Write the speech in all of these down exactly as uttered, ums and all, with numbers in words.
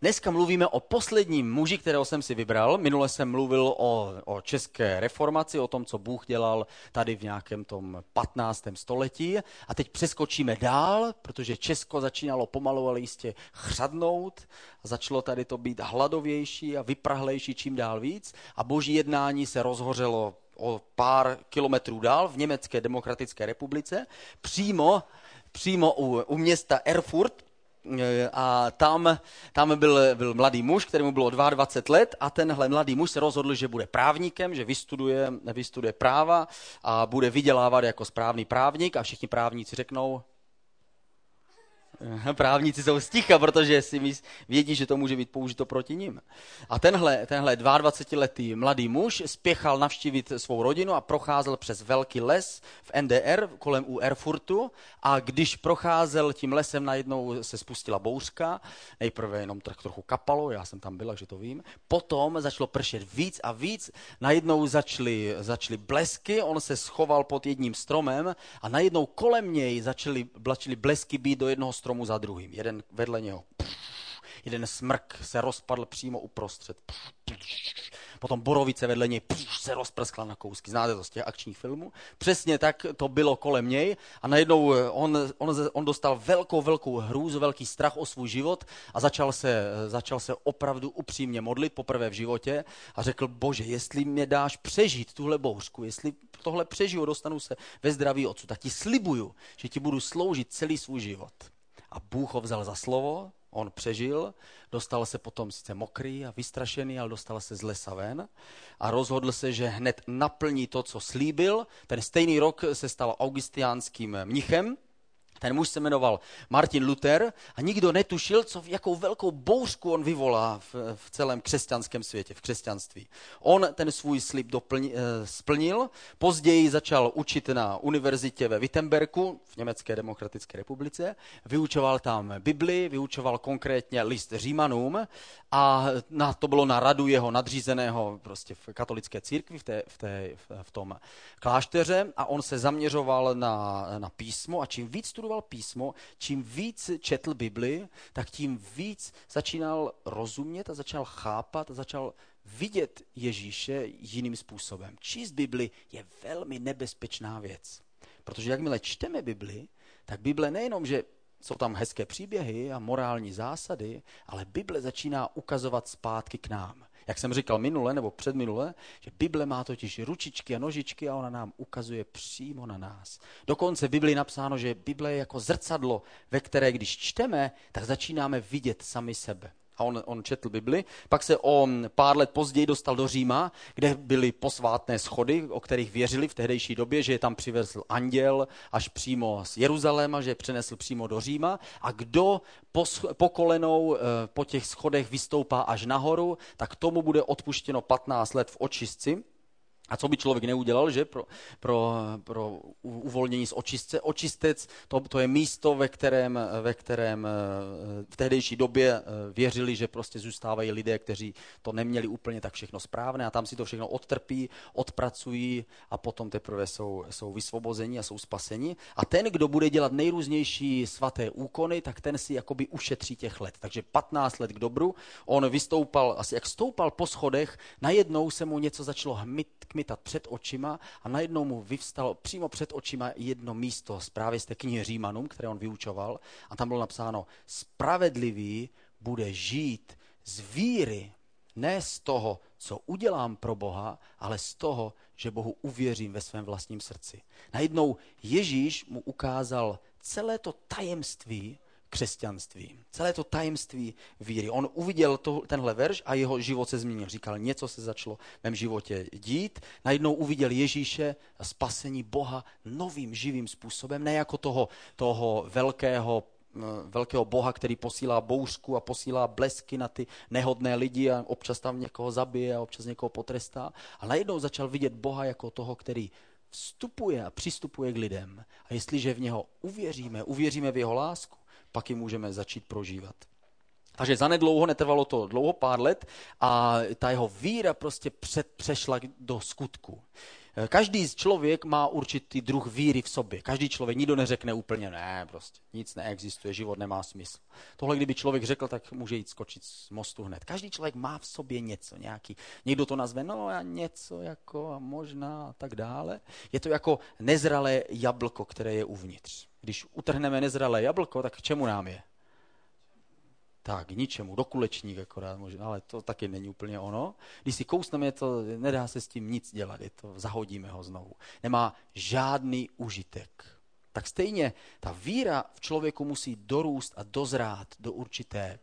Dneska mluvíme o posledním muži, kterého jsem si vybral. Minule jsem mluvil o, o české reformaci, o tom, co Bůh dělal tady v nějakém tom patnáctém století. A teď přeskočíme dál, protože Česko začínalo pomalu, ale jistě chřadnout. A začalo tady to být hladovější a vyprahlejší čím dál víc. A boží jednání se rozhořelo o pár kilometrů dál v Německé demokratické republice, přímo, přímo u, u města Erfurt. A tam, tam byl, byl mladý muž, kterému bylo dvacet dva let a tenhle mladý muž se rozhodl, že bude právníkem, že vystuduje, vystuduje práva a bude vydělávat jako správný právník a všichni právníci řeknou, právníci jsou sticha, protože si vědí, že to může být použito proti nim. A tenhle, tenhle dvacetiletý mladý muž spěchal navštívit svou rodinu a procházel přes velký les v N D R kolem u Erfurtu a když procházel tím lesem, najednou se spustila bouřka, nejprve jenom tak trochu kapalo, já jsem tam byl, takže to vím, potom začalo pršet víc a víc, najednou začaly, začaly blesky, on se schoval pod jedním stromem a najednou kolem něj začaly, začaly blesky být do jednoho stromu za druhým. Jeden vedle něho. Jeden smrk se rozpadl přímo uprostřed. Potom borovice vedle něj se rozprskla na kousky. Znáte to z těch akčních filmů? Přesně tak to bylo kolem něj a najednou on, on, on dostal velkou, velkou hrůzu, velký strach o svůj život a začal se, začal se opravdu upřímně modlit poprvé v životě a řekl, Bože, jestli mě dáš přežít tuhle bouřku, jestli tohle přežiju, dostanu se ve zdraví odsud, tak ti slibuju, že ti budu sloužit celý svůj život. A Bůh ho vzal za slovo, on přežil, dostal se potom sice mokrý a vystrašený, ale dostal se z lesa ven a rozhodl se, že hned naplní to, co slíbil. Ten stejný rok se stal augustiánským mnichem. Ten muž se jmenoval Martin Luther a nikdo netušil, co, jakou velkou bouřku on vyvolá v, v celém křesťanském světě, v křesťanství. On ten svůj slib doplni, eh, splnil, později začal učit na univerzitě ve Wittenbergu, v Německé demokratické republice, vyučoval tam Bibli, vyučoval konkrétně list Římanům a na, to bylo na radu jeho nadřízeného prostě v katolické církvi, v, té, v, té, v tom klášteře a on se zaměřoval na, na písmo a čím víc studoval písmo, čím víc četl Bibli, tak tím víc začínal rozumět a začal chápat a začal vidět Ježíše jiným způsobem. Číst Bibli je velmi nebezpečná věc, protože jakmile čteme Bibli, tak Bible nejenom, že jsou tam hezké příběhy a morální zásady, ale Bible začíná ukazovat zpátky k nám. Jak jsem říkal minule nebo předminule, že Bible má totiž ručičky a nožičky a ona nám ukazuje přímo na nás. Dokonce v Bibli je napsáno, že Bible je jako zrcadlo, ve které když čteme, tak začínáme vidět sami sebe. A on, on četl Bibli, pak se o pár let později dostal do Říma, kde byly posvátné schody, o kterých věřili v tehdejší době, že je tam přivezl anděl až přímo z Jeruzaléma, že je přenesl přímo do Říma. A kdo po, po kolenou po těch schodech vystoupá až nahoru, tak tomu bude odpuštěno patnáct let v očistci. A co by člověk neudělal, že pro, pro, pro uvolnění z očistce? Očistec, to, to je místo, ve kterém, ve kterém v tehdejší době věřili, že prostě zůstávají lidé, kteří to neměli úplně tak všechno správné a tam si to všechno odtrpí, odpracují a potom teprve jsou, jsou vysvobozeni a jsou spaseni. A ten, kdo bude dělat nejrůznější svaté úkony, tak ten si jakoby ušetří těch let. Takže patnáct let k dobru, on vystoupal, asi jak stoupal po schodech, najednou se mu něco začalo hmyt, kmitat před očima a najednou mu vyvstalo přímo před očima jedno místo právě z té knihy Římanům, které on vyučoval a tam bylo napsáno, spravedlivý bude žít z víry, ne z toho, co udělám pro Boha, ale z toho, že Bohu uvěřím ve svém vlastním srdci. Najednou Ježíš mu ukázal celé to tajemství křesťanství. Celé to tajemství víry. On uviděl to, tenhle verš a jeho život se změnil. Říkal, něco se začalo v mém životě dít. Najednou uviděl Ježíše a spasení Boha novým živým způsobem, ne jako toho, toho velkého, velkého Boha, který posílá bouřku a posílá blesky na ty nehodné lidi a občas tam někoho zabije a občas někoho potrestá. A najednou začal vidět Boha jako toho, který vstupuje a přistupuje k lidem. A jestliže v něho uvěříme, uvěříme v jeho lásku, pak ji můžeme začít prožívat. Takže zanedlouho, netrvalo to dlouho, pár let a ta jeho víra prostě před, přešla do skutku. Každý z člověk má určitý druh víry v sobě. Každý člověk, nikdo neřekne úplně, ne, prostě nic neexistuje, život nemá smysl. Tohle, kdyby člověk řekl, tak může jít skočit z mostu hned. Každý člověk má v sobě něco, nějaký, někdo to nazve, no a něco jako a možná a tak dále. Je to jako nezralé jablko, které je uvnitř. Když utrhneme nezralé jablko, tak k čemu nám je? Tak, k ničemu, do kulečník akorát možná, ale to taky není úplně ono. Když si kousneme, to nedá se s tím nic dělat, je to, zahodíme ho znovu. Nemá žádný užitek. Tak stejně ta víra v člověku musí dorůst a dozrát do určité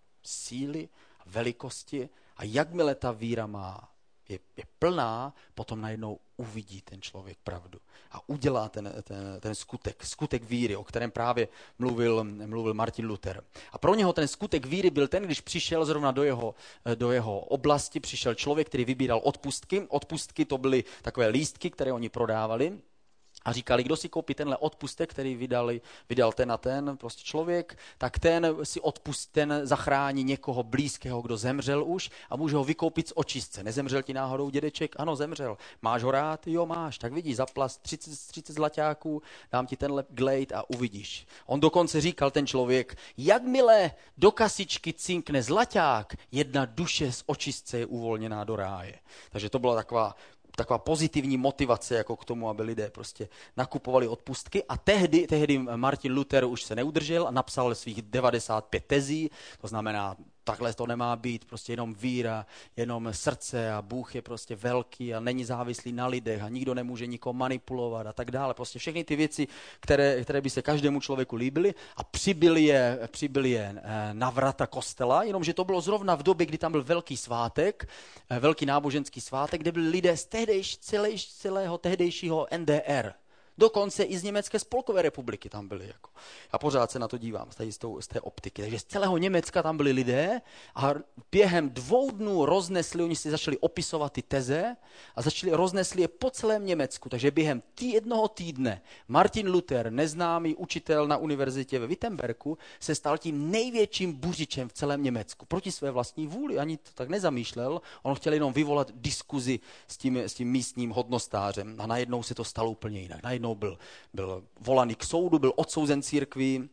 síly, velikosti a jakmile ta víra má, je, je plná, potom najednou uvidí ten člověk pravdu a udělá ten, ten, ten skutek, skutek víry, o kterém právě mluvil, mluvil Martin Luther. A pro něho ten skutek víry byl ten, když přišel zrovna do jeho, do jeho oblasti, přišel člověk, který vybíral odpustky. Odpustky to byly takové lístky, které oni prodávali. A říkali, kdo si koupí tenhle odpustek, který vydali, vydal ten a ten prostě člověk, tak ten si odpust, ten zachrání někoho blízkého, kdo zemřel už a může ho vykoupit z očistce. Nezemřel ti náhodou dědeček? Ano, zemřel. Máš ho rád? Jo, máš. Tak vidíš, zaplas třicet, třicet zlaťáků, dám ti tenhle glejt a uvidíš. On dokonce říkal, ten člověk, jakmile do kasičky cinkne zlaťák, jedna duše z očistce je uvolněná do ráje. Takže to byla taková taková pozitivní motivace jako k tomu, aby lidé prostě nakupovali odpustky. A tehdy, tehdy Martin Luther už se neudržel a napsal svých devadesát pět tezí, to znamená, takhle to nemá být, prostě jenom víra, jenom srdce a Bůh je prostě velký a není závislý na lidech a nikdo nemůže nikoho manipulovat a tak dále. Prostě všechny ty věci, které, které by se každému člověku líbily a přibyly je, přibyly je na vrata kostela, jenomže to bylo zrovna v době, kdy tam byl velký svátek, velký náboženský svátek, kde byli lidé z tehdejš, celé, celého tehdejšího N D R. Dokonce i z Německé spolkové republiky tam byli. Jako. A pořád se na to dívám z té, z té optiky. Takže z celého Německa tam byli lidé a během dvou dnů roznesli, oni si začali opisovat ty teze a začali roznesli je po celém Německu. Takže během tý jednoho týdne Martin Luther, neznámý učitel na univerzitě ve Wittenbergu, se stal tím největším buřičem v celém Německu. Proti své vlastní vůli, ani to tak nezamýšlel. On chtěl jenom vyvolat diskuzi s tím, s tím místním hodnostářem a najednou se to stalo úplně jinak. Najednou Byl, byl volaný k soudu, byl odsouzen církví.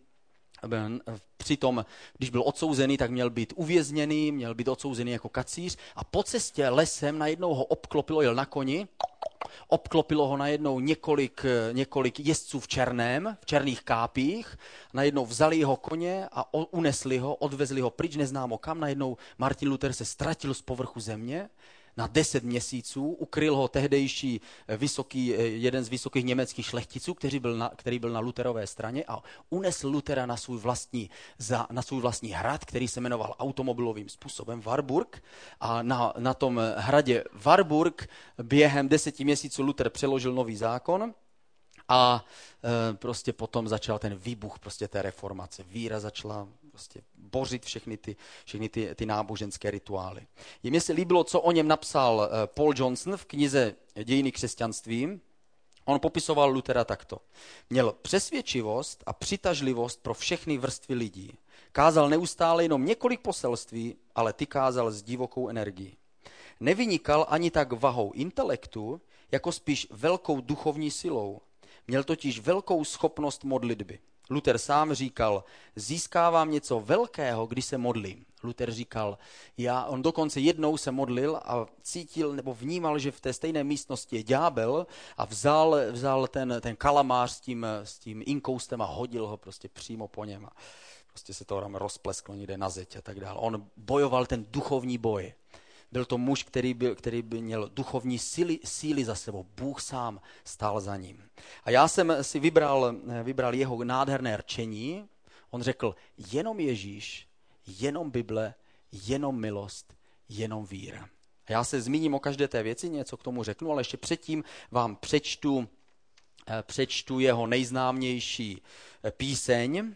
Přitom, když byl odsouzený, tak měl být uvězněný, měl být odsouzený jako kacíř a po cestě lesem najednou ho obklopilo, jel na koni, obklopilo ho najednou několik, několik jezdců v černém, v černých kápích, najednou vzali jeho koně a unesli ho, odvezli ho pryč, neznámo kam, najednou Martin Luther se ztratil z povrchu země, na deset měsíců, ukryl ho tehdejší vysoký, jeden z vysokých německých šlechticů, který byl na, který byl na Lutherové straně a unesl Luthera na svůj vlastní, za, na svůj vlastní hrad, který se jmenoval automobilovým způsobem Warburg. A na, na tom hradě Warburg během deseti měsíců Luther přeložil nový zákon a e, prostě potom začal ten výbuch prostě té reformace. Víra začala prostě bořit všechny ty, všechny ty, ty náboženské rituály. Mně se líbilo, co o něm napsal Paul Johnson v knize Dějiny křesťanství. On popisoval Luthera takto. Měl přesvědčivost a přitažlivost pro všechny vrstvy lidí. Kázal neustále jenom několik poselství, ale ty kázal s divokou energií. Nevynikal ani tak vahou intelektu, jako spíš velkou duchovní silou. Měl totiž velkou schopnost modlitby. Luther sám říkal, získávám něco velkého, když se modlím. Luther říkal, já, on dokonce jednou se modlil a cítil nebo vnímal, že v té stejné místnosti je ďábel a vzal, vzal ten, ten kalamář s tím, s tím inkoustem a hodil ho prostě přímo po něm. A prostě se to tam rozplesklo někde na zeď a tak dále. On bojoval ten duchovní boj. Byl to muž, který by, který by měl duchovní síly, síly za sebou. Bůh sám stál za ním. A já jsem si vybral, vybral jeho nádherné rčení. On řekl, jenom Ježíš, jenom Bible, jenom milost, jenom víra. A já se zmíním o každé té věci, něco k tomu řeknu, ale ještě předtím vám přečtu, přečtu jeho nejznámější píseň.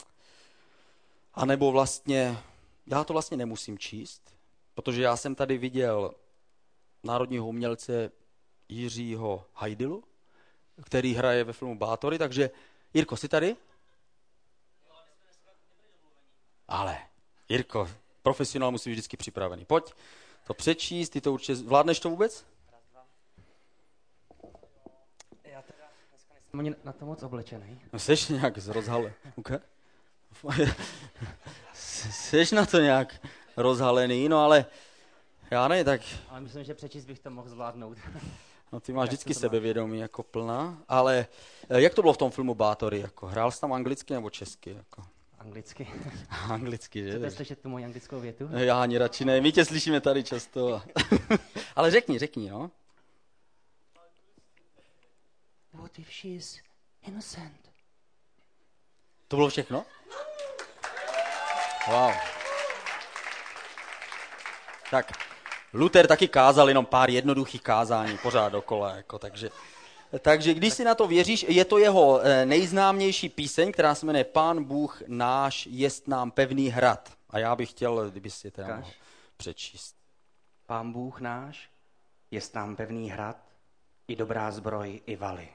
A nebo vlastně, já to vlastně nemusím číst, protože já jsem tady viděl národního umělce Jiřího Hajdilu, který hraje ve filmu Bátory, takže Jirko, jsi tady? Ale, Jirko, profesionál musí být vždycky připravený. Pojď to přečíst, ty to určitě, zvládneš to vůbec? Jsem na to moc oblečený. No, seš nějak z rozhale. Okay. Seš na to nějak rozhalený, no ale já ne, tak... Ale myslím, že přečíst bych to mohl zvládnout. No ty máš vždycky sebevědomí jako plná, ale jak to bylo v tom filmu Bátory? Jako, hrál jsi tam anglicky nebo česky? Jako? Anglicky. Anglicky, že? Chcete slyšet tu moji anglickou větu? Já ani radši ne, my tě slyšíme tady často. Ale řekni, řekni, no. What if she is innocent? To bylo všechno? Wow. Tak, Luther taky kázal jenom pár jednoduchých kázání pořád dokola, jako, takže, takže když si na to věříš, je to jeho nejznámější píseň, která se jmenuje Pán Bůh náš jest nám pevný hrad. A já bych chtěl, kdyby si teda mohl přečíst. Pán Bůh náš jest nám pevný hrad, i dobrá zbroj, i valy.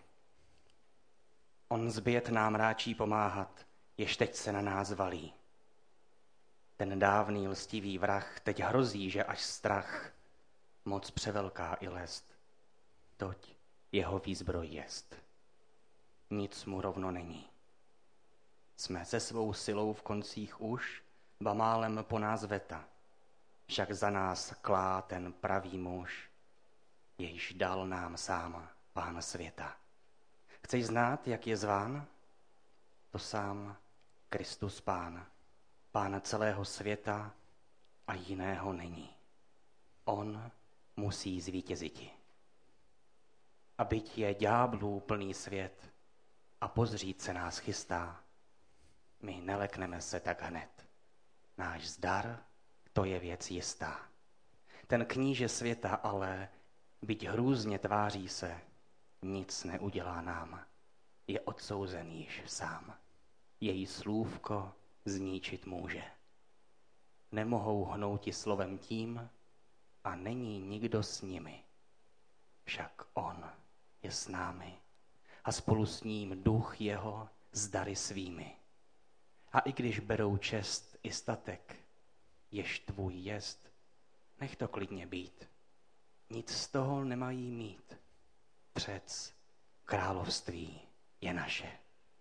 On zbět nám ráčí pomáhat, jež teď se na nás valí. Ten dávný lstivý vrah teď hrozí, že až strach, moc převelká i lest, toť jeho výzbroj jest. Nic mu rovno není. Jsme se svou silou v koncích už, ba málem po nás veta, však za nás klá ten pravý muž, jejž dal nám sám Pán světa. Chceš znát, jak je zván? To sám Kristus Pán, Pán celého světa a jiného není. On musí zvítěziti. A byť je ďáblů plný svět a pozřít se nás chystá, my nelekneme se tak hned. Náš zdar, to je věc jistá. Ten kníže světa ale, byť hrůzně tváří se, nic neudělá nám. Je odsouzen již sám. Její slůvko zničit může. Nemohou hnouti slovem tím a není nikdo s nimi. Však on je s námi a spolu s ním duch jeho s dary svými. A i když berou čest i statek, jež tvůj jest, nech to klidně být. Nic z toho nemají mít. Přec království je naše.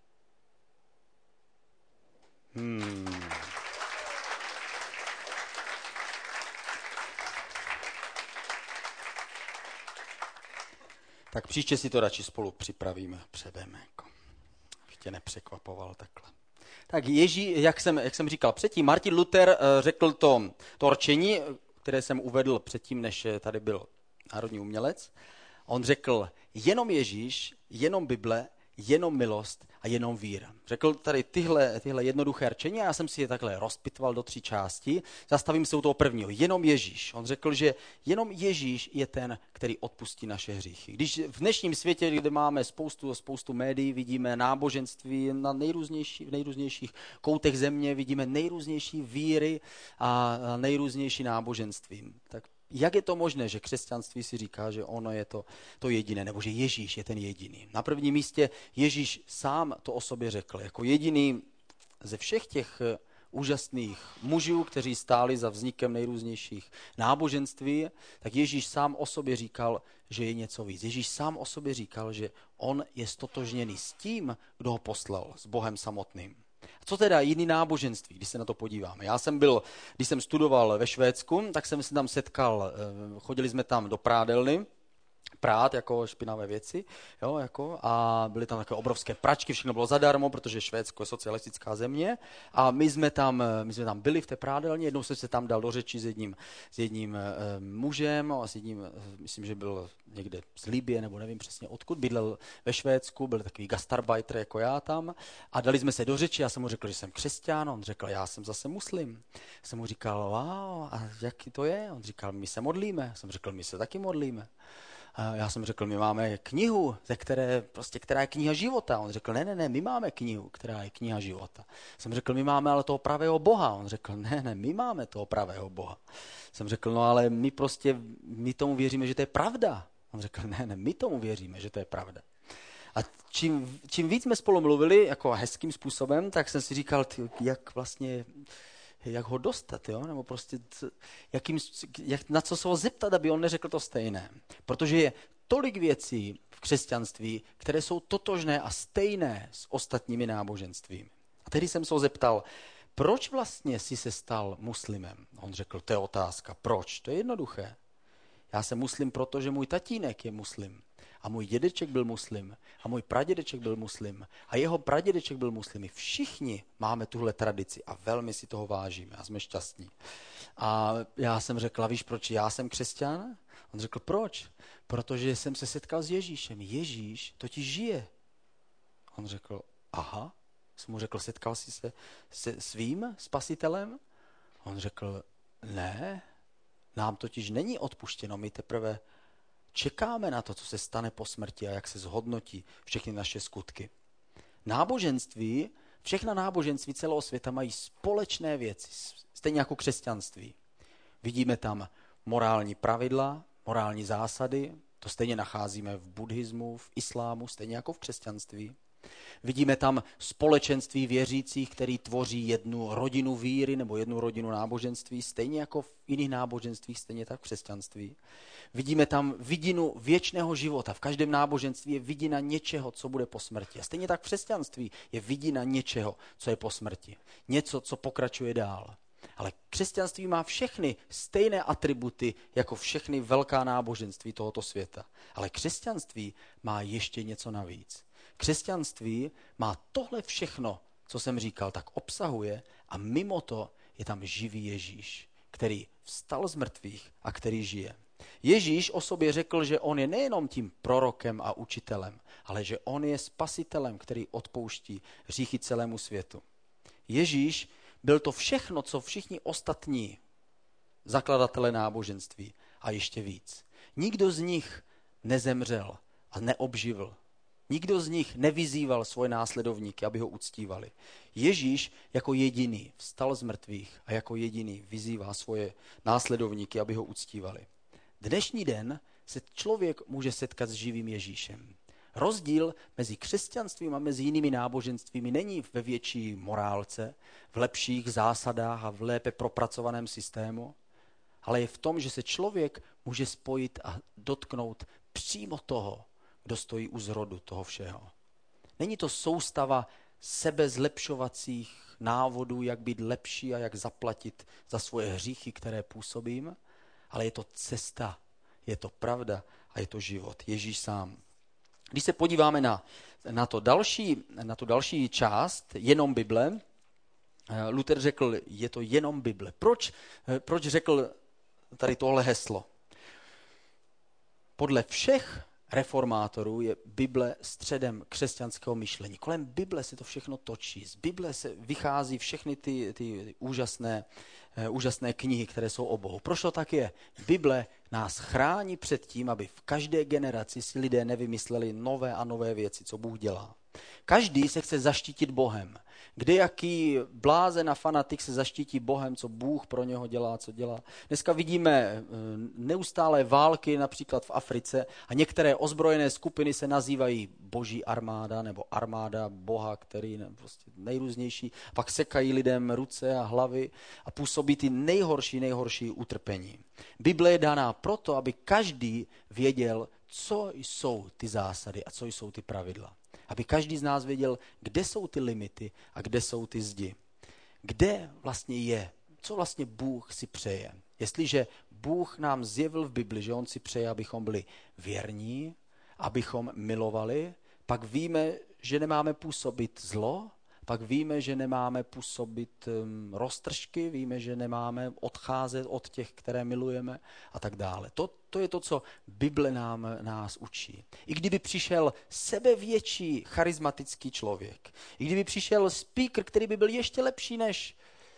Hmm. Tak příště si to radši spolu připravíme předem, jako, abych tě nepřekvapoval takhle. Tak Ježí, jak jsem, jak jsem říkal předtím, Martin Luther řekl to, to rčení, které jsem uvedl předtím, než tady byl národní umělec. On řekl, jenom Ježíš, jenom Bible, jenom milost a jenom víra. Řekl tady tyhle, tyhle jednoduché rčení a já jsem si je takhle rozpitval do tří částí. Zastavím se u toho prvního. Jenom Ježíš. On řekl, že jenom Ježíš je ten, který odpustí naše hříchy. Když v dnešním světě, kde máme spoustu, spoustu médií, vidíme náboženství na nejrůznější, v nejrůznějších koutech země, vidíme nejrůznější víry a nejrůznější náboženství. Tak jak je to možné, že křesťanství si říká, že ono je to, to jediné, nebo že Ježíš je ten jediný? Na prvním místě Ježíš sám to o sobě řekl. Jako jediný ze všech těch úžasných mužů, kteří stáli za vznikem nejrůznějších náboženství, tak Ježíš sám o sobě říkal, že je něco víc. Ježíš sám o sobě říkal, že on je stotožněný s tím, kdo ho poslal, s Bohem samotným. Co teda jiný náboženství, když se na to podíváme? Já jsem byl, když jsem studoval ve Švédsku, tak jsem se tam setkal, chodili jsme tam do prádelny, prát jako špinavé věci, jo, jako, a byly tam takové obrovské pračky, všechno bylo zadarmo, protože Švédsko je socialistická země a my jsme tam, my jsme tam byli v té prádelně, jednou jsem se tam dal do řeči s jedním, s jedním e, mužem a s jedním, myslím, že byl někde z Libye, nebo nevím přesně odkud, bydlel ve Švédsku, byl takový gastarbeiter jako já tam a dali jsme se do řeči, já jsem mu řekl, že jsem křesťan, on řekl, já jsem zase muslim. Jsem mu říkal, wow, a jak to je? On říkal, my se modlíme. Já jsem řekl, my se taky modlíme. A já jsem řekl, my máme knihu, ze které, prostě, která je kniha života. On řekl, ne, ne, ne, my máme knihu, která je kniha života. Jsem řekl, my máme ale toho pravého Boha. On řekl, ne, ne, my máme toho pravého Boha. Jsem řekl, no ale my prostě, my tomu věříme, že to je pravda. On řekl, ne, ne, my tomu věříme, že to je pravda. A čím, čím víc jsme spolu mluvili, jako hezkým způsobem, tak jsem si říkal, ty, jak vlastně... jak ho dostat, jo? Nebo prostě jakým, jak, na co se ho zeptat, aby on neřekl to stejné. Protože tolik věcí v křesťanství, které jsou totožné a stejné s ostatními náboženstvími. A tehdy jsem se ho zeptal, proč vlastně jsi se stal muslimem? On řekl, to je otázka, proč? To je jednoduché. Já jsem muslim, protože můj tatínek je muslim. A můj dědeček byl muslim. A můj pradědeček byl muslim. A jeho pradědeček byl muslim. My všichni máme tuhle tradici a velmi si toho vážíme a jsme šťastní. A já jsem řekla, víš, proč já jsem křesťan? On řekl, proč? Protože jsem se setkal s Ježíšem. Ježíš totiž žije. On řekl, aha. Jsem mu řekl, setkal jsi se se svým spasitelem? On řekl, ne. Nám totiž není odpuštěno, my teprve čekáme na to, co se stane po smrti a jak se zhodnotí všechny naše skutky. Náboženství, všechna náboženství celého světa mají společné věci, stejně jako křesťanství. Vidíme tam morální pravidla, morální zásady, to stejně nacházíme v buddhismu, v islámu, stejně jako v křesťanství. Vidíme tam společenství věřících, který tvoří jednu rodinu víry nebo jednu rodinu náboženství, stejně jako v jiných náboženstvích, stejně tak v křesťanství. Vidíme tam vidinu věčného života. V každém náboženství je vidina něčeho, co bude po smrti. A stejně tak v křesťanství je vidina něčeho, co je po smrti. Něco, co pokračuje dál. Ale křesťanství má všechny stejné atributy jako všechny velká náboženství tohoto světa. Ale křesťanství má ještě něco navíc. Křesťanství má tohle všechno, co jsem říkal, tak obsahuje a mimo to je tam živý Ježíš, který vstal z mrtvých a který žije. Ježíš o sobě řekl, že on je nejenom tím prorokem a učitelem, ale že on je spasitelem, který odpouští hříchy celému světu. Ježíš byl to všechno, co všichni ostatní zakladatelé náboženství a ještě víc. Nikdo z nich nezemřel a neobživl. Nikdo z nich nevyzýval svoje následovníky, aby ho uctívali. Ježíš jako jediný vstal z mrtvých a jako jediný vyzývá svoje následovníky, aby ho uctívali. Dnešní den se člověk může setkat s živým Ježíšem. Rozdíl mezi křesťanstvím a mezi jinými náboženstvími není ve větší morálce, v lepších zásadách a v lépe propracovaném systému, ale je v tom, že se člověk může spojit a dotknout přímo toho, kdo stojí u zrodu toho všeho. Není to soustava sebezlepšovacích návodů, jak být lepší a jak zaplatit za svoje hříchy, které působím, ale je to cesta, je to pravda a je to život. Ježíš sám. Když se podíváme na, na, to další, na tu další část, jenom Bible, Luther řekl, je to jenom Bible. Proč, proč řekl tady tohle heslo? Podle všech reformátorů je Bible středem křesťanského myšlení. Kolem Bible se to všechno točí. Z Bible se vychází všechny ty, ty, ty úžasné, uh, úžasné knihy, které jsou o Bohu. Proč to tak je? Bible nás chrání před tím, aby v každé generaci si lidé nevymysleli nové a nové věci, co Bůh dělá. Každý se chce zaštítit Bohem. Kdejaký blázen a fanatik se zaštítí Bohem, co Bůh pro něho dělá, co dělá. Dneska vidíme neustálé války například v Africe a některé ozbrojené skupiny se nazývají Boží armáda nebo armáda Boha, který je prostě nejrůznější. Pak sekají lidem ruce a hlavy a působí ty nejhorší, nejhorší utrpení. Bible je daná proto, aby každý věděl, co jsou ty zásady a co jsou ty pravidla. Aby každý z nás věděl, kde jsou ty limity a kde jsou ty zdi. Kde vlastně je, co vlastně Bůh si přeje. Jestliže Bůh nám zjevil v Bibli, že on si přeje, abychom byli věrní, abychom milovali, pak víme, že nemáme působit zlo, pak víme, že nemáme působit um, roztržky, víme, že nemáme odcházet od těch, které milujeme a tak dále. To, to je to, co Bible nám, nás učí. I kdyby přišel sebevětší charismatický člověk, i kdyby přišel speaker, který by byl ještě lepší než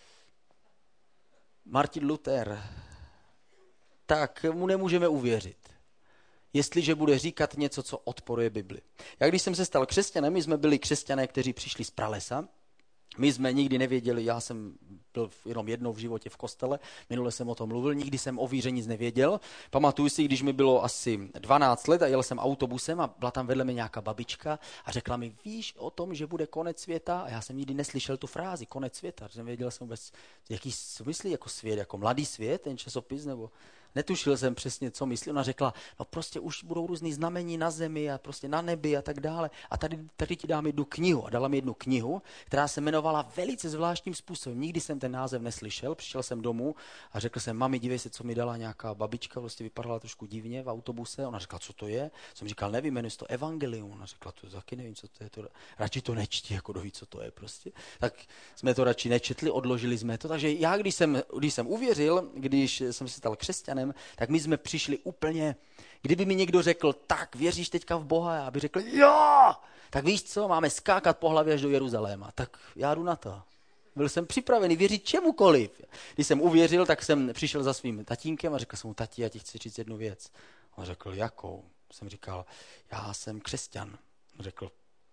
Martin Luther, tak mu nemůžeme uvěřit, jestliže bude říkat něco, co odporuje Bibli. Já když jsem se stal křesťanem, my jsme byli křesťané, kteří přišli z pralesa. My jsme nikdy nevěděli, já jsem byl jenom jednou v životě v kostele, minule jsem o tom mluvil, nikdy jsem o víře nic nevěděl. Pamatuju si, když mi bylo asi dvanáct let a jel jsem autobusem a byla tam vedle mě nějaká babička a řekla mi, víš o tom, že bude konec světa? A já jsem nikdy neslyšel tu frázi, konec světa, že nevěděl jsem vůbec, jaký smysl jako svět, jako mladý svět, ten časopis, nebo netušil jsem přesně, co myslí. Ona řekla, no prostě už budou různý znamení na zemi a prostě na nebi a tak dále. A tady, tady ti dám jednu knihu. A dala mi jednu knihu, která se jmenovala velice zvláštním způsobem. Nikdy jsem ten název neslyšel. Přišel jsem domů a řekl jsem, mami, dívej se, co mi dala nějaká babička, prostě vypadala trošku divně v autobuse. Ona řekla, co to je? Jsem říkal, nevím, jmenuje se to Evangelium. Ona řekla, to taky nevím, co to je. To radši to nečti, jako doví, co to je prostě. Tak jsme to radši nečetli, odložili jsme to. Takže já, když jsem, když jsem uvěřil, když jsem se stal křesťanem, tak my jsme přišli úplně, kdyby mi někdo řekl, tak věříš teďka v Boha, já bych řekl, jo, tak víš co, máme skákat po hlavě až do Jeruzaléma, tak já jdu na to. Byl jsem připravený věřit čemukoliv. Když jsem uvěřil, tak jsem přišel za svým tatínkem a řekl jsem mu, tati, já ti chci říct jednu věc. On řekl, jakou? Jsem říkal, já jsem křesťan. On řekl,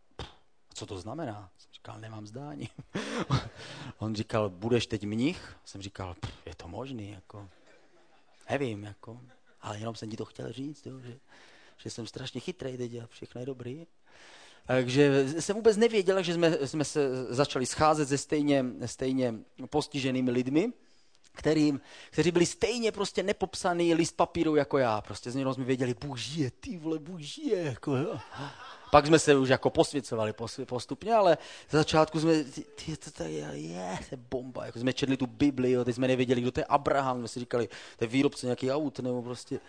co to znamená? Jsem říkal, nemám zdání. On říkal, budeš teď mnich? Jsem říkal, je to možný, jako, nevím, jako, ale jenom jsem ti to chtěl říct, jo, že, že jsem strašně chytrej teď a všechno je dobrý. Takže jsem vůbec nevěděl, že jsme, jsme se začali scházet se stejně, stejně postiženými lidmi, kterým, kteří byli stejně prostě nepopsaný list papíru jako já. Prostě z něho jsme věděli, Bůh žije, ty vole, Bůh žije, jako jo. Pak jsme se už jako posvěcovali postupně, ale z začátku jsme, ty, to, to je, je, to je bomba. Jako jsme četli tu Bibli, jo, teď jsme nevěděli, kdo to je Abraham, jsme si říkali, to je výrobce nějaký aut, nebo prostě...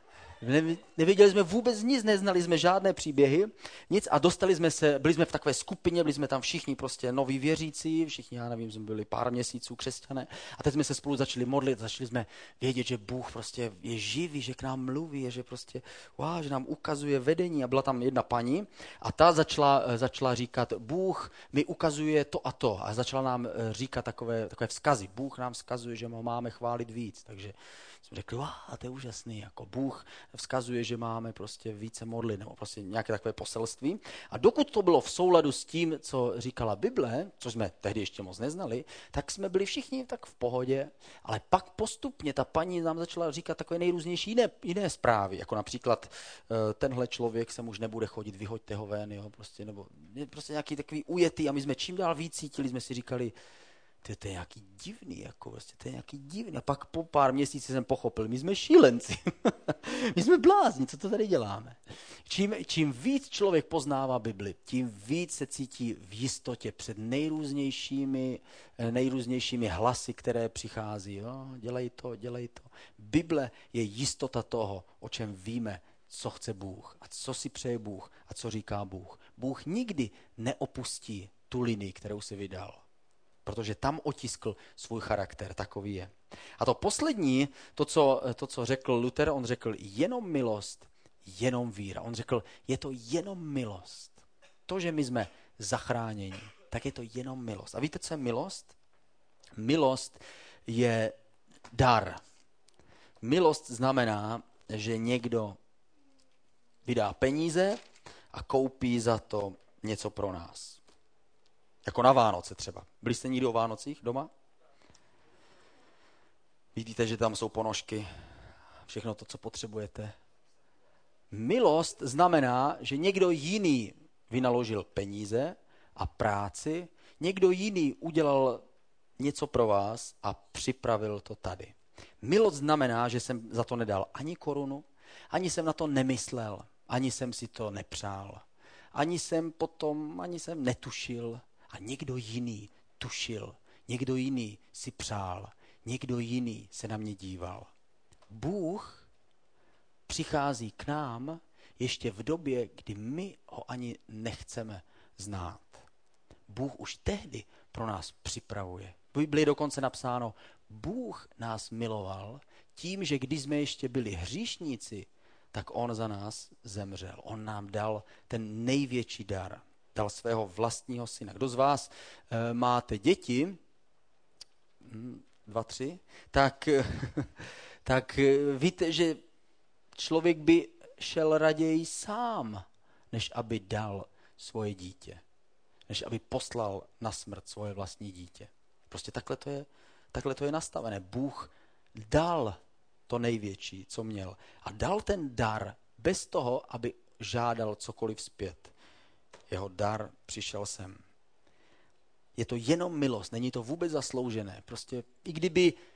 Nevěděli jsme vůbec nic, neznali jsme žádné příběhy, nic a dostali jsme se, byli jsme v takové skupině, byli jsme tam všichni prostě noví věřící, všichni, já nevím, jsme byli pár měsíců křesťané a teď jsme se spolu začali modlit, začali jsme vědět, že Bůh prostě je živý, že k nám mluví, že prostě, wow, že nám ukazuje vedení a byla tam jedna paní a ta začala, začala říkat, Bůh mi ukazuje to a to a začala nám říkat takové, takové vzkazy, Bůh nám vzkazuje, že ho máme chválit víc, takže jsme řekli, wow, to je úžasný, jako Bůh vzkazuje, že máme prostě více modlit, nebo prostě nějaké takové poselství. A dokud to bylo v souladu s tím, co říkala Bible, co jsme tehdy ještě moc neznali, tak jsme byli všichni tak v pohodě, ale pak postupně ta paní nám začala říkat takové nejrůznější jiné, jiné zprávy, jako například tenhle člověk sem už nebude chodit, vyhoďte ho ven, jo, prostě, nebo prostě nějaký takový ujetý a my jsme čím dál víc cítili, jsme si říkali, To, to je nějaký divný, jako vlastně, to je nějaký divný. A pak po pár měsících jsem pochopil, my jsme šílenci, my jsme blázni, co to tady děláme. Čím, čím víc člověk poznává Bibli, tím víc se cítí v jistotě před nejrůznějšími, nejrůznějšími hlasy, které přichází. Jo, dělej to, dělej to. Bible je jistota toho, o čem víme, co chce Bůh a co si přeje Bůh a co říká Bůh. Bůh nikdy neopustí tu linii, kterou si vydal. Protože tam otiskl svůj charakter, takový je. A to poslední, to co, to, co řekl Luther, on řekl jenom milost, jenom víra. On řekl, je to jenom milost. To, že my jsme zachráněni, tak je to jenom milost. A víte, co je milost? Milost je dar. Milost znamená, že někdo vydá peníze a koupí za to něco pro nás. Jako na Vánoce třeba. Byli jste někdy o Vánocích doma? Vidíte, že tam jsou ponožky, všechno to, co potřebujete. Milost znamená, že někdo jiný vynaložil peníze a práci, někdo jiný udělal něco pro vás a připravil to tady. Milost znamená, že jsem za to nedal ani korunu, ani jsem na to nemyslel, ani jsem si to nepřál, ani jsem potom, ani jsem netušil, a někdo jiný tušil, někdo jiný si přál, někdo jiný se na mě díval. Bůh přichází k nám ještě v době, kdy my ho ani nechceme znát. Bůh už tehdy pro nás připravuje. V Biblii je dokonce napsáno, Bůh nás miloval tím, že když jsme ještě byli hříšníci, tak on za nás zemřel. On nám dal ten největší dar. Dal svého vlastního syna. Kdo z vás e, máte děti, dva, tři, tak, tak víte, že člověk by šel raději sám, než aby dal svoje dítě. Než aby poslal na smrt svoje vlastní dítě. Prostě takhle to je, takhle to je nastavené. Bůh dal to největší, co měl. A dal ten dar bez toho, aby žádal cokoliv zpět. Jeho dar přišel sem. Je to jenom milost, není to vůbec zasloužené. Prostě i kdyby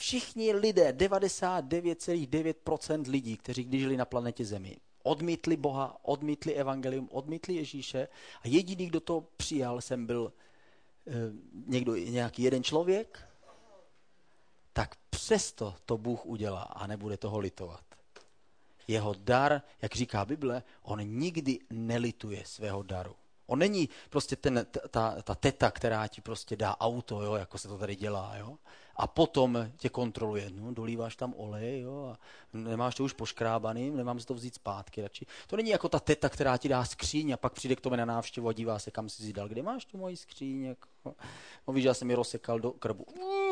Všichni lidé, devadesát devět celá devět procent lidí, kteří kdy žili na planetě Zemi, odmítli Boha, odmítli evangelium, odmítli Ježíše a jediný, kdo to přijal, jsem byl e, někdo, nějaký jeden člověk, tak přesto to Bůh udělá a nebude toho litovat. Jeho dar, jak říká Bible, on nikdy nelituje svého daru. On není prostě ten, ta, ta teta, která ti prostě dá auto, jo, jako se to tady dělá, jo, a potom tě kontroluje. No, dolíváš tam olej, jo, a nemáš to už poškrábaný, nemám si to vzít zpátky radši. To není jako ta teta, která ti dá skříň a pak přijde k tobě na návštěvu a dívá se, kam jsi si dal. Kde máš tu moji skříň? Jako? No víš, já jsem ji rozsekal do krbu.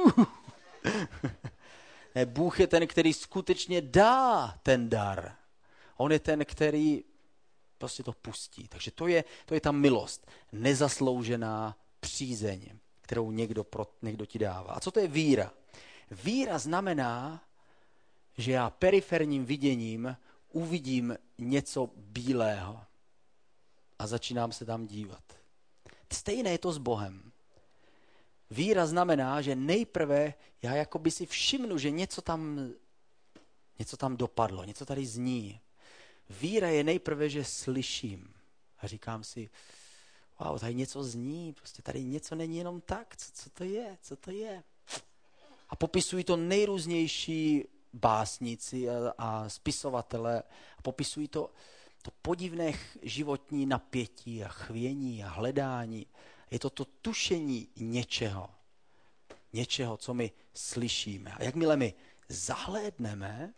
Ne, Bůh je ten, který skutečně dá ten dar. On je ten, který prostě to pustí. Takže to je, to je ta milost. Nezasloužená přízeň, kterou někdo, pro, někdo ti dává. A co to je víra? Víra znamená, že já periferním viděním uvidím něco bílého a začínám se tam dívat. Stejné je to s Bohem. Víra znamená, že nejprve já jakoby si všimnu, že něco tam, něco tam dopadlo, něco tady zní. Víra je nejprve, že slyším a říkám si, wow, tady něco zní, prostě tady něco není jenom tak, co, co to je, co to je. A popisují to nejrůznější básníci a, a spisovatele, a popisují to, to podivné životní napětí a chvění a hledání. Je to to tušení něčeho, něčeho, co my slyšíme. A jakmile my zahlédneme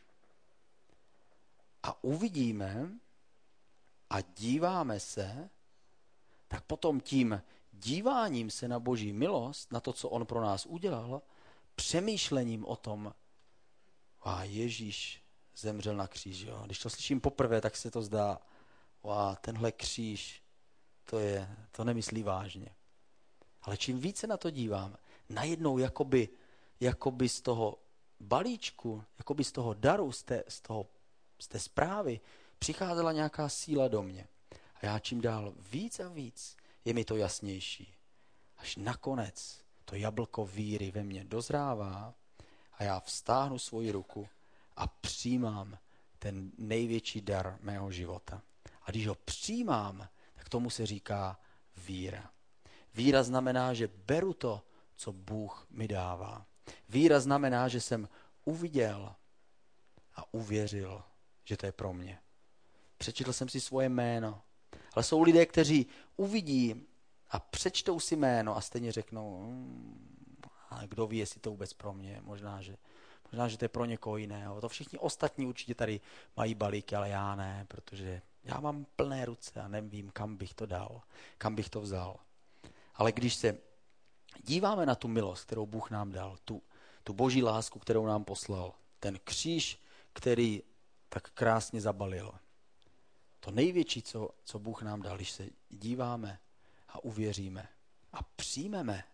a uvidíme a díváme se, tak potom tím díváním se na Boží milost, na to, co on pro nás udělal, přemýšlením o tom, a Ježíš zemřel na kříži. Jo. Když to slyším poprvé, tak se to zdá, a tenhle kříž, to, je, to nemyslí vážně. Ale čím více na to dívám, najednou jakoby, jakoby z toho balíčku, jakoby z toho daru, z té, z toho, z té zprávy, přicházela nějaká síla do mě. A já čím dál víc a víc, je mi to jasnější. Až nakonec to jablko víry ve mně dozrává a já vztáhnu svoji ruku a přijímám ten největší dar mého života. A když ho přijímám, tak tomu se říká víra. Víra znamená, že beru to, co Bůh mi dává. Víra znamená, že jsem uviděl a uvěřil, že to je pro mě. Přečetl jsem si svoje jméno. Ale jsou lidé, kteří uvidí a přečtou si jméno a stejně řeknou, hm, a kdo ví, jestli to vůbec pro mě. Možná, že, možná, že to je pro někoho jiného. To všichni ostatní určitě tady mají balíky, ale já ne, protože já mám plné ruce a nevím, kam bych to dal, kam bych to vzal. Ale když se díváme na tu milost, kterou Bůh nám dal, tu, tu boží lásku, kterou nám poslal, ten kříž, který tak krásně zabalil, to největší, co, co Bůh nám dal, když se díváme a uvěříme a přijmeme,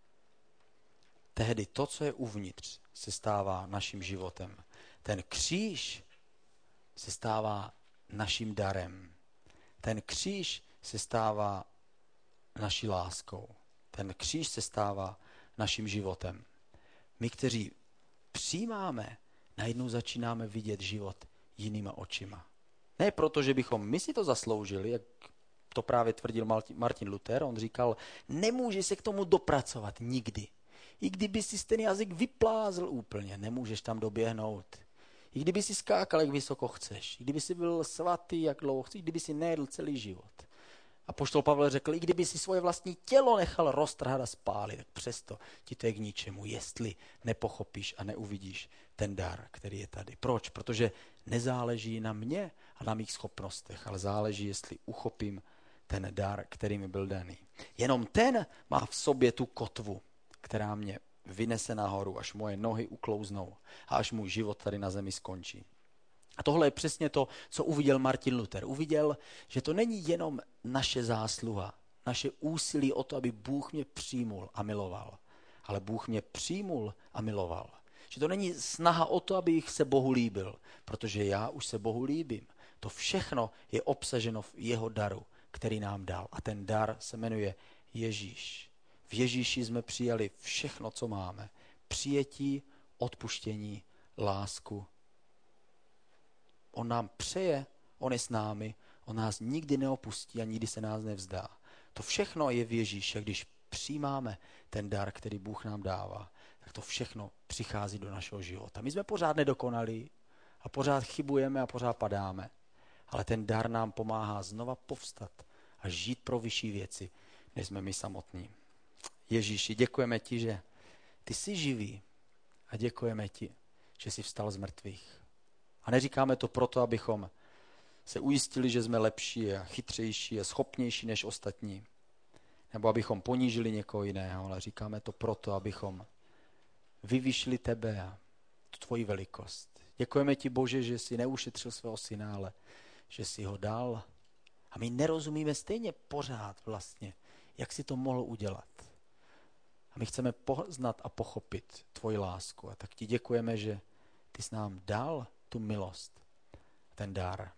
tehdy to, co je uvnitř, se stává naším životem. Ten kříž se stává naším darem. Ten kříž se stává naší láskou. Ten kříž se stává naším životem. My, kteří přijímáme, najednou začínáme vidět život jinýma očima. Ne proto, že bychom my si to zasloužili, jak to právě tvrdil Martin Luther, on říkal, nemůže se k tomu dopracovat nikdy. I kdyby si ten jazyk vyplázl úplně, nemůžeš tam doběhnout. I kdyby si skákal, jak vysoko chceš, i kdyby si byl svatý, jak dlouho chceš, i kdyby si nejedl celý život. Apoštol Pavel řekl, i kdyby si svoje vlastní tělo nechal roztrhat a spálit, tak přesto ti to je k ničemu, jestli nepochopíš a neuvidíš ten dar, který je tady. Proč? Protože nezáleží na mě a na mých schopnostech, ale záleží, jestli uchopím ten dar, který mi byl daný. Jenom ten má v sobě tu kotvu, která mě vynese nahoru, až moje nohy uklouznou a až můj život tady na zemi skončí. A tohle je přesně to, co uviděl Martin Luther. Uviděl, že to není jenom naše zásluha, naše úsilí o to, aby Bůh mě přijmul a miloval, ale Bůh mě přijmul a miloval. Že to není snaha o to, abych se Bohu líbil, protože já už se Bohu líbím. To všechno je obsaženo v jeho daru, který nám dal. A ten dar se jmenuje Ježíš. V Ježíši jsme přijali všechno, co máme. Přijetí, odpuštění, lásku. On nám přeje, on je s námi, on nás nikdy neopustí a nikdy se nás nevzdá. To všechno je v Ježíši, když přijímáme ten dar, který Bůh nám dává, tak to všechno přichází do našeho života. My jsme pořád nedokonalí a pořád chybujeme a pořád padáme, ale ten dar nám pomáhá znova povstat a žít pro vyšší věci, než jsme my samotní. Ježíši, děkujeme ti, že ty jsi živý a děkujeme ti, že jsi vstal z mrtvých. A neříkáme to proto, abychom se ujistili, že jsme lepší a chytřejší a schopnější než ostatní, nebo abychom ponížili někoho jiného, ale říkáme to proto, abychom vyvýšili tebe a tu tvoji velikost. Děkujeme ti, Bože, že jsi neušetřil svého syna, ale že jsi ho dal. A my nerozumíme stejně pořád vlastně, jak jsi to mohl udělat. A my chceme poznat a pochopit tvoji lásku. A tak ti děkujeme, že ty jsi nám dal tu milost, ten dar.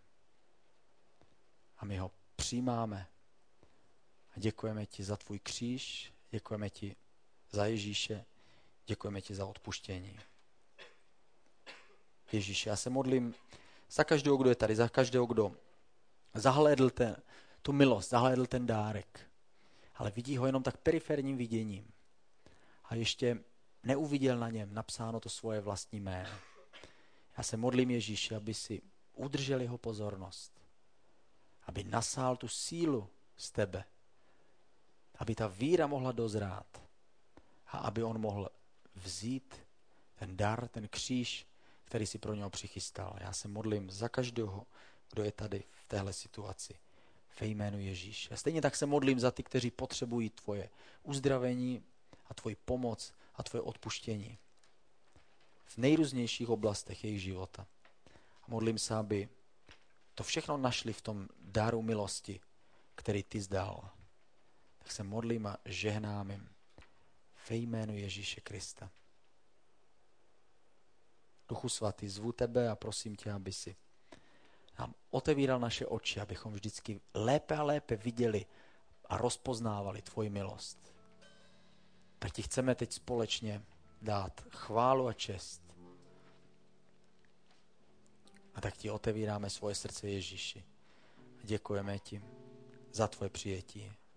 A my ho přijímáme. A děkujeme ti za tvůj kříž, děkujeme ti za Ježíše, děkujeme ti za odpuštění. Ježíši, já se modlím za každého, kdo je tady, za každého, kdo zahlédl ten, tu milost, zahlédl ten dárek, ale vidí ho jenom tak periferním viděním a ještě neuviděl na něm napsáno to svoje vlastní jméno. Já se modlím, Ježíši, aby si udržel jeho pozornost, aby nasál tu sílu z tebe, aby ta víra mohla dozrát a aby on mohl vzít ten dar, ten kříž, který si pro něho přichystal. Já se modlím za každého, kdo je tady v téhle situaci. Ve jménu Ježíše. Stejně tak se modlím za ty, kteří potřebují tvoje uzdravení a tvoji pomoc a tvoje odpuštění v nejrůznějších oblastech jejich života. A modlím se, aby to všechno našli v tom daru milosti, který ty zdal. Tak se modlím a žehnám jim ve jménu Ježíše Krista. Duchu svatý, zvu tebe a prosím tě, aby si nám otevíral naše oči, abychom vždycky lépe a lépe viděli a rozpoznávali tvoji milost. Tak ti chceme teď společně dát chválu a čest. A tak ti otevíráme svoje srdce Ježíši. Děkujeme ti za tvoje přijetí.